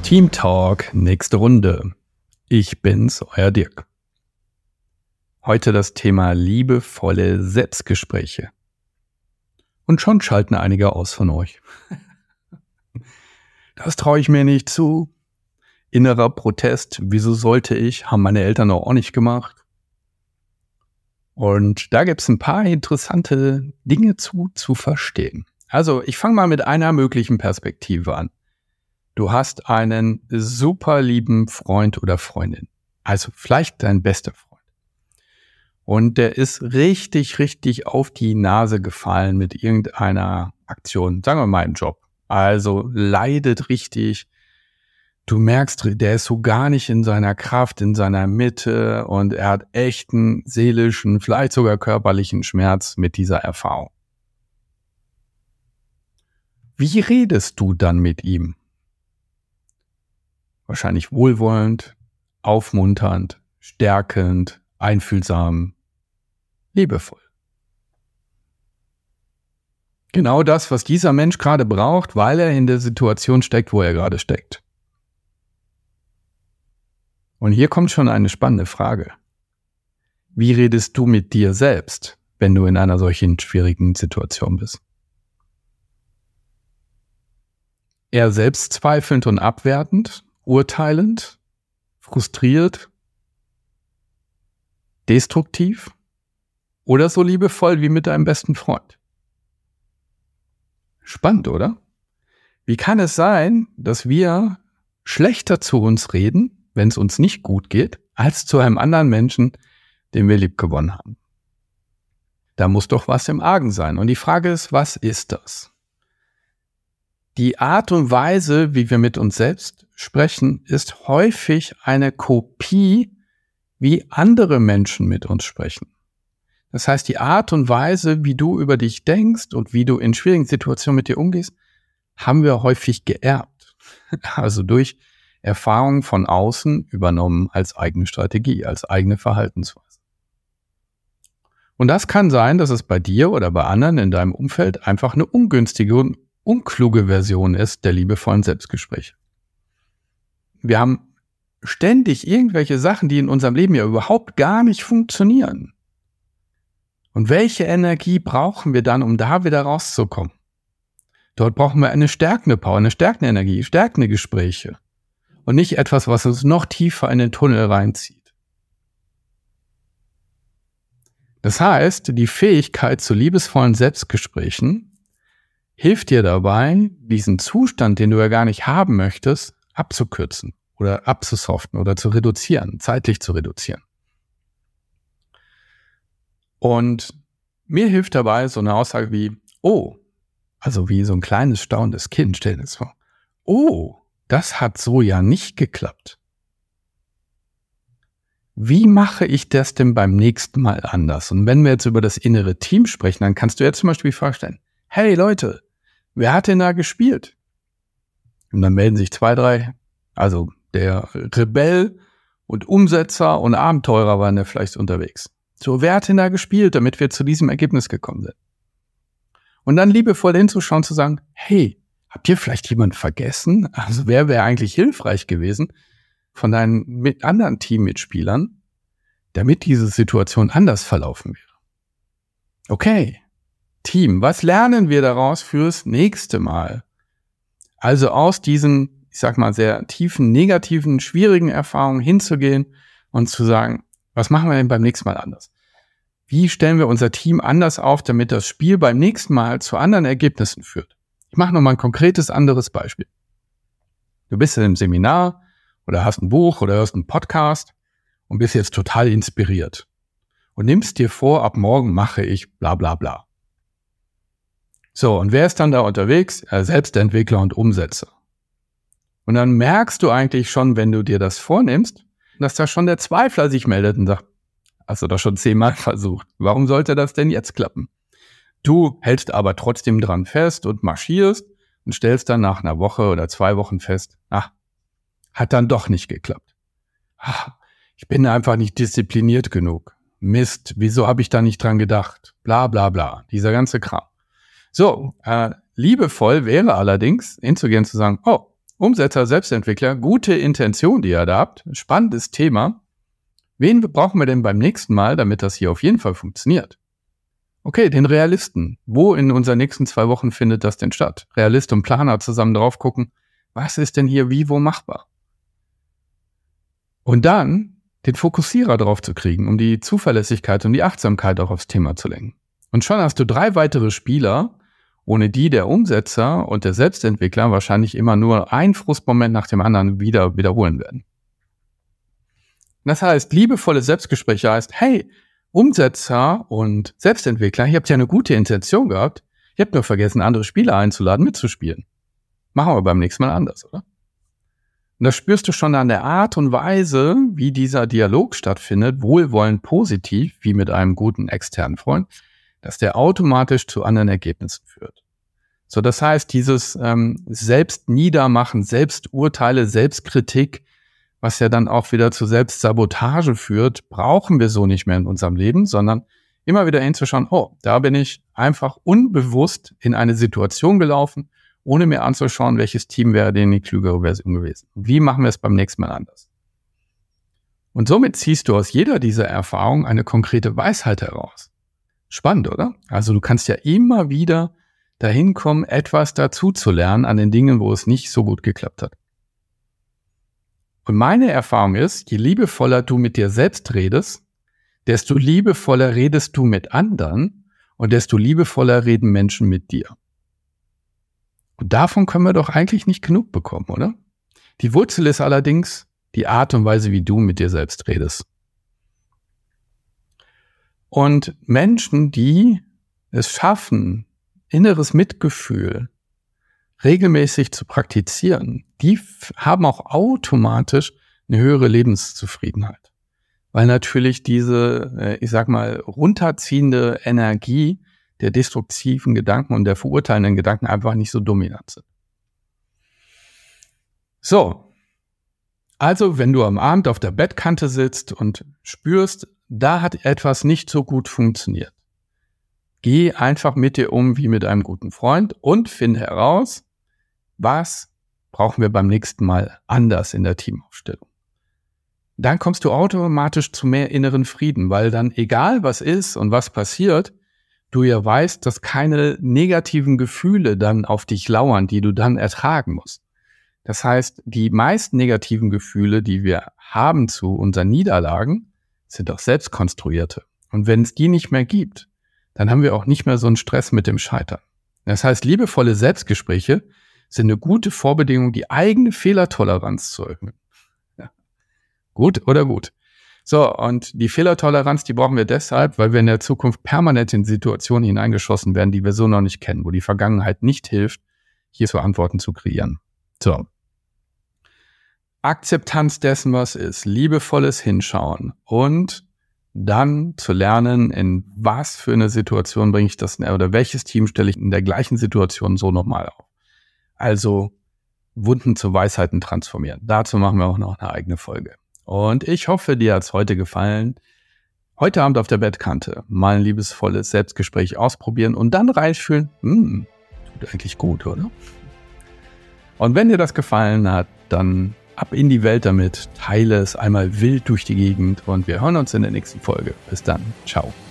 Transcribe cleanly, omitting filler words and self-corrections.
Team Talk, nächste Runde. Ich bin's, euer Dirk. Heute das Thema liebevolle Selbstgespräche. Und schon schalten einige aus von euch. Das traue ich mir nicht zu. Innerer Protest, wieso sollte ich? Haben meine Eltern auch nicht gemacht. Und da gibt's ein paar interessante Dinge zu verstehen. Also ich fange mal mit einer möglichen Perspektive an. Du hast einen super lieben Freund oder Freundin. Also vielleicht dein bester Freund. Und der ist richtig auf die Nase gefallen mit irgendeiner Aktion. Sagen wir mal im Job. Also leidet richtig. Du merkst, der ist so gar nicht in seiner Kraft, in seiner Mitte und er hat echten seelischen, vielleicht sogar körperlichen Schmerz mit dieser Erfahrung. Wie redest du dann mit ihm? Wahrscheinlich wohlwollend, aufmunternd, stärkend, einfühlsam, liebevoll. Genau das, was dieser Mensch gerade braucht, weil er in der Situation steckt, wo er gerade steckt. Und hier kommt schon eine spannende Frage. Wie redest du mit dir selbst, wenn du in einer solchen schwierigen Situation bist? Eher selbstzweifelnd und abwertend, urteilend, frustriert, destruktiv oder so liebevoll wie mit deinem besten Freund? Spannend, oder? Wie kann es sein, dass wir schlechter zu uns reden, wenn es uns nicht gut geht, als zu einem anderen Menschen, den wir liebgewonnen haben? Da muss doch was im Argen sein. Und die Frage ist, was ist das? Die Art und Weise, wie wir mit uns selbst sprechen, ist häufig eine Kopie, wie andere Menschen mit uns sprechen. Das heißt, die Art und Weise, wie du über dich denkst und wie du in schwierigen Situationen mit dir umgehst, haben wir häufig geerbt. Also durch Erfahrungen von außen übernommen als eigene Strategie, als eigene Verhaltensweise. Und das kann sein, dass es bei dir oder bei anderen in deinem Umfeld einfach eine ungünstige und unkluge Version ist der liebevollen Selbstgespräche. Wir haben ständig irgendwelche Sachen, die in unserem Leben ja überhaupt gar nicht funktionieren. Und welche Energie brauchen wir dann, um da wieder rauszukommen? Dort brauchen wir eine stärkende Power, eine stärkende Energie, stärkende Gespräche. Und nicht etwas, was uns noch tiefer in den Tunnel reinzieht. Das heißt, die Fähigkeit zu liebevollen Selbstgesprächen hilft dir dabei, diesen Zustand, den du ja gar nicht haben möchtest, abzukürzen oder abzusoften oder zu reduzieren, zeitlich zu reduzieren. Und mir hilft dabei so eine Aussage wie, oh, also wie so ein kleines staunendes Kind, stell dir das vor. Oh, das hat so ja nicht geklappt. Wie mache ich das denn beim nächsten Mal anders? Und wenn wir jetzt über das innere Team sprechen, dann kannst du jetzt zum Beispiel vorstellen, hey Leute, wer hat denn da gespielt? Und dann melden sich 2, 3, also der Rebell und Umsetzer und Abenteurer waren ja vielleicht unterwegs. So, wer hat denn da gespielt, damit wir zu diesem Ergebnis gekommen sind? Und dann liebevoll hinzuschauen, zu sagen, hey, habt ihr vielleicht jemanden vergessen? Also wer wäre eigentlich hilfreich gewesen von deinen anderen Teammitspielern, damit diese Situation anders verlaufen wäre? Okay, Team, was lernen wir daraus fürs nächste Mal? Also aus diesen, ich sag mal, sehr tiefen, negativen, schwierigen Erfahrungen hinzugehen und zu sagen, was machen wir denn beim nächsten Mal anders? Wie stellen wir unser Team anders auf, damit das Spiel beim nächsten Mal zu anderen Ergebnissen führt? Ich mache nochmal ein konkretes anderes Beispiel. Du bist in einem Seminar oder hast ein Buch oder hörst einen Podcast und bist jetzt total inspiriert und nimmst dir vor, ab morgen mache ich bla bla bla. So, und wer ist dann da unterwegs? Selbstentwickler und Umsetzer. Und dann merkst du eigentlich schon, wenn du dir das vornimmst, dass da schon der Zweifler sich meldet und sagt, hast du doch schon 10-mal versucht. Warum sollte das denn jetzt klappen? Du hältst aber trotzdem dran fest und marschierst und stellst dann nach einer Woche oder 2 Wochen fest, hat dann doch nicht geklappt. Ich bin einfach nicht diszipliniert genug. Mist, wieso habe ich da nicht dran gedacht? Bla bla bla, dieser ganze Kram. So, liebevoll wäre allerdings hinzugehen zu sagen, oh, Umsetzer, Selbstentwickler, gute Intention, die ihr da habt, spannendes Thema. Wen brauchen wir denn beim nächsten Mal, damit das hier auf jeden Fall funktioniert? Okay, den Realisten. Wo in unseren nächsten 2 Wochen findet das denn statt? Realist und Planer zusammen drauf gucken, was ist denn hier wie, wo machbar? Und dann den Fokussierer drauf zu kriegen, um die Zuverlässigkeit und die Achtsamkeit auch aufs Thema zu lenken. Und schon hast du 3 weitere Spieler, ohne die der Umsetzer und der Selbstentwickler wahrscheinlich immer nur ein Frustmoment nach dem anderen wiederholen werden. Das heißt, liebevolle Selbstgespräche heißt, hey, Umsetzer und Selbstentwickler, ihr habt ja eine gute Intention gehabt, ihr habt nur vergessen, andere Spieler einzuladen, mitzuspielen. Machen wir beim nächsten Mal anders, oder? Und das spürst du schon an der Art und Weise, wie dieser Dialog stattfindet, wohlwollend positiv, wie mit einem guten externen Freund, dass der automatisch zu anderen Ergebnissen führt. So, das heißt, dieses Selbstniedermachen, Selbsturteile, Selbstkritik, was ja dann auch wieder zu Selbstsabotage führt, brauchen wir so nicht mehr in unserem Leben, sondern immer wieder hinzuschauen, oh, da bin ich einfach unbewusst in eine Situation gelaufen, ohne mir anzuschauen, welches Team wäre denn die klügere Version gewesen. Wie machen wir es beim nächsten Mal anders? Und somit ziehst du aus jeder dieser Erfahrungen eine konkrete Weisheit heraus. Spannend, oder? Also du kannst ja immer wieder dahin kommen, etwas dazu zu lernen an den Dingen, wo es nicht so gut geklappt hat. Und meine Erfahrung ist, je liebevoller du mit dir selbst redest, desto liebevoller redest du mit anderen und desto liebevoller reden Menschen mit dir. Und davon können wir doch eigentlich nicht genug bekommen, oder? Die Wurzel ist allerdings die Art und Weise, wie du mit dir selbst redest. Und Menschen, die es schaffen, inneres Mitgefühl regelmäßig zu praktizieren, die haben auch automatisch eine höhere Lebenszufriedenheit. Weil natürlich diese, runterziehende Energie der destruktiven Gedanken und der verurteilenden Gedanken einfach nicht so dominant sind. So, also wenn du am Abend auf der Bettkante sitzt und spürst, da hat etwas nicht so gut funktioniert, geh einfach mit dir um wie mit einem guten Freund und finde heraus, was brauchen wir beim nächsten Mal anders in der Teamaufstellung. Dann kommst du automatisch zu mehr inneren Frieden, weil dann egal was ist und was passiert, du ja weißt, dass keine negativen Gefühle dann auf dich lauern, die du dann ertragen musst. Das heißt, die meisten negativen Gefühle, die wir haben zu unseren Niederlagen, sind auch selbst konstruierte. Und wenn es die nicht mehr gibt, dann haben wir auch nicht mehr so einen Stress mit dem Scheitern. Das heißt, liebevolle Selbstgespräche sind eine gute Vorbedingung, die eigene Fehlertoleranz zu erhöhen. Ja. Gut oder gut? So, und die Fehlertoleranz, die brauchen wir deshalb, weil wir in der Zukunft permanent in Situationen hineingeschossen werden, die wir so noch nicht kennen, wo die Vergangenheit nicht hilft, hierzu Antworten zu kreieren. So. Akzeptanz dessen, was ist, liebevolles Hinschauen und dann zu lernen, in was für eine Situation bringe ich das oder welches Team stelle ich in der gleichen Situation so nochmal auf. Also Wunden zu Weisheiten transformieren. Dazu machen wir auch noch eine eigene Folge. Und ich hoffe, dir hat's heute gefallen. Heute Abend auf der Bettkante mal ein liebesvolles Selbstgespräch ausprobieren und dann reinfühlen, tut eigentlich gut, oder? Und wenn dir das gefallen hat, dann ab in die Welt damit, teile es einmal wild durch die Gegend und wir hören uns in der nächsten Folge. Bis dann, ciao.